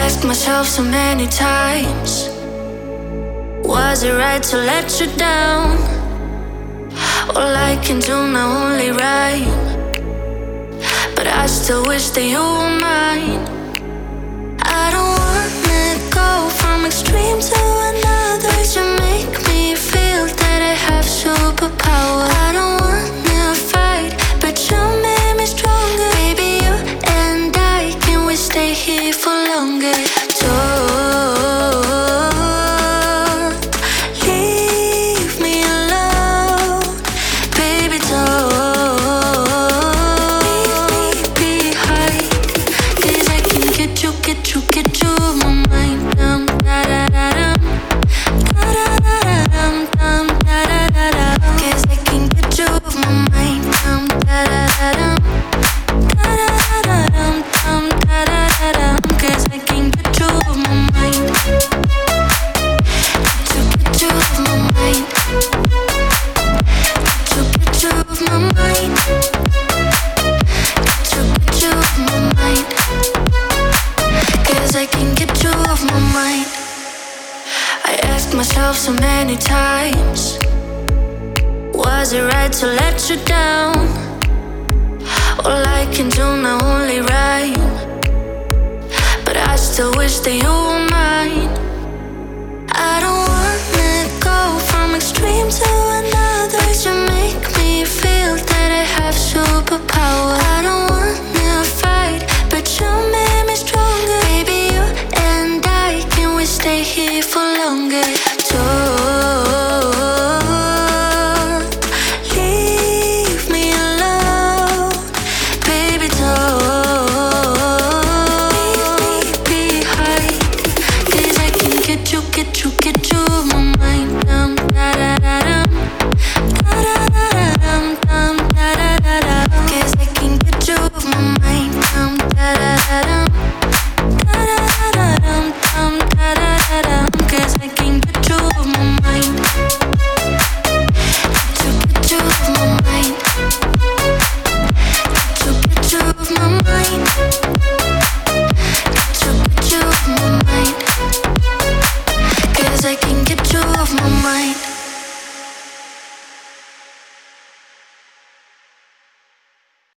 asked myself so many times, was it right to let you down? All I can do now only rhyme, but I still wish that you were mine. I don't wanna go from extreme to another. You make me feel that I have superpower. I don't wanna fight, but you made me stronger. Baby, you and I, can we stay here for longer? Don't leave me alone, baby, don't leave me behind. 'Cause I can get you my mind. Da-da-da-dum, da-da-da-dum, da-da-da-dum. 'Cause I can get you my mind. Da-da-da-dum, da-da-da-dum, da-da-da-dum. 'Cause I can get you my mind. Get you my mind. Get you my mind. Get you my mind. 'Cause I can get you off my mind. I asked myself so many times, was it right to let you down? All I can do now only rhyme, but I still wish that you were mine. I don't wanna go from extreme to another. You make me feel that I have superpower. I don't wanna fight, but you made me stronger. Baby, you and I, can we stay here for longer?